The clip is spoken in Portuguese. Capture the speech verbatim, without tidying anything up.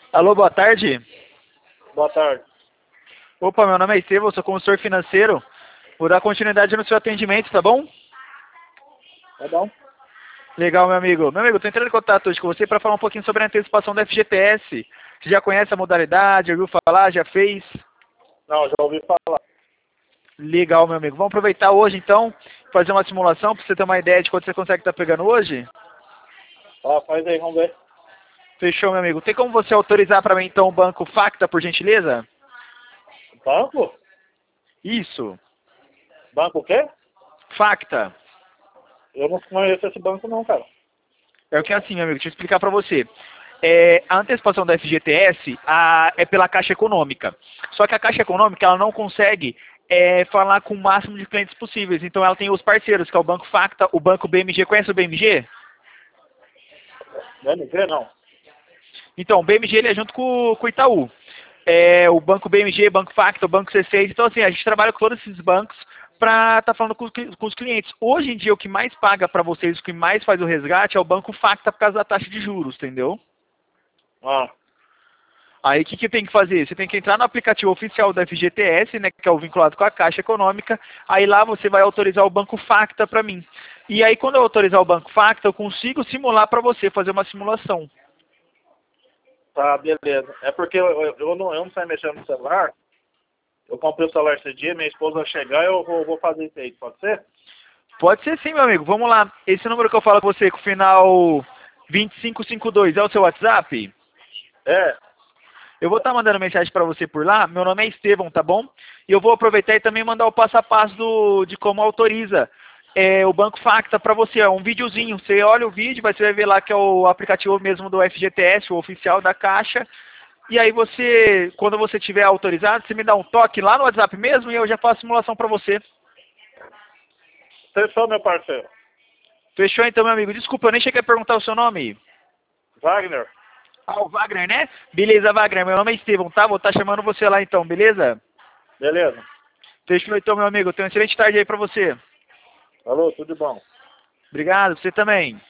Alô, boa tarde. Boa tarde. Opa, meu nome é Estevão, sou consultor financeiro. Vou dar continuidade no seu atendimento, tá bom? Tá bom? Legal, meu amigo. Meu amigo, estou entrando em contato hoje com você para falar um pouquinho sobre a antecipação da F G T S. Você já conhece a modalidade, ouviu falar, já fez? Não, já ouvi falar. Legal, meu amigo. Vamos aproveitar hoje, então, fazer uma simulação para você ter uma ideia de quanto você consegue estar pegando hoje? Ó, faz aí, vamos ver. Fechou, meu amigo. Tem como você autorizar para mim, então, o banco Facta, por gentileza? Banco? Isso. Banco o quê? Facta. Eu não conheço esse banco não, cara. É o que é assim, meu amigo, deixa eu explicar para você. É, a antecipação da F G T S a, é pela Caixa Econômica. Só que a Caixa Econômica ela não consegue é, falar com o máximo de clientes possíveis. Então ela tem os parceiros, que é o Banco Facta, o Banco B M G. Conhece o B M G? B M G não. Então, o B M G ele é junto com, com o Itaú. É, o Banco B M G, Banco Facta, o Banco C seis. Então, assim, a gente trabalha com todos esses bancos para estar tá falando com os, com os clientes. Hoje em dia, o que mais paga para vocês, o que mais faz o resgate é o Banco Facta por causa da taxa de juros, entendeu? Ah, Aí o que, que tem que fazer? Você tem que entrar no aplicativo oficial da F G T S, né, que é o vinculado com a Caixa Econômica. Aí lá você vai autorizar o Banco Facta para mim. E aí quando eu autorizar o Banco Facta, eu consigo simular para você, fazer uma simulação. tá, beleza. É porque eu, eu, eu não, eu não sei mexer no celular. Eu comprei o celular esse dia, minha esposa vai chegar e eu vou, vou fazer isso aí, pode ser? Pode ser sim, meu amigo. Vamos lá. Esse número que eu falo com você, com o final vinte e cinco cinquenta e dois, é o seu WhatsApp? É, Eu vou estar mandando mensagem para você por lá. Meu nome é Estevão, tá bom? E eu vou aproveitar e também mandar o passo a passo do, de como autoriza é, o Banco Facta para você. É um videozinho. Você olha o vídeo, você vai ver lá que é o aplicativo mesmo do F G T S, o oficial da Caixa. E aí você, quando você tiver autorizado, você me dá um toque lá no WhatsApp mesmo e eu já faço a simulação para você. fechou, meu parceiro. Fechou então, meu amigo? Desculpa, eu nem cheguei a perguntar o seu nome. Wagner, Ah, o Wagner, né? Beleza, Wagner. Meu nome é Estevão, tá? Vou estar chamando você lá então, beleza? beleza? Fechou então, meu amigo. Tenha uma excelente tarde aí pra você. Alô, tudo de bom? Obrigado, você também.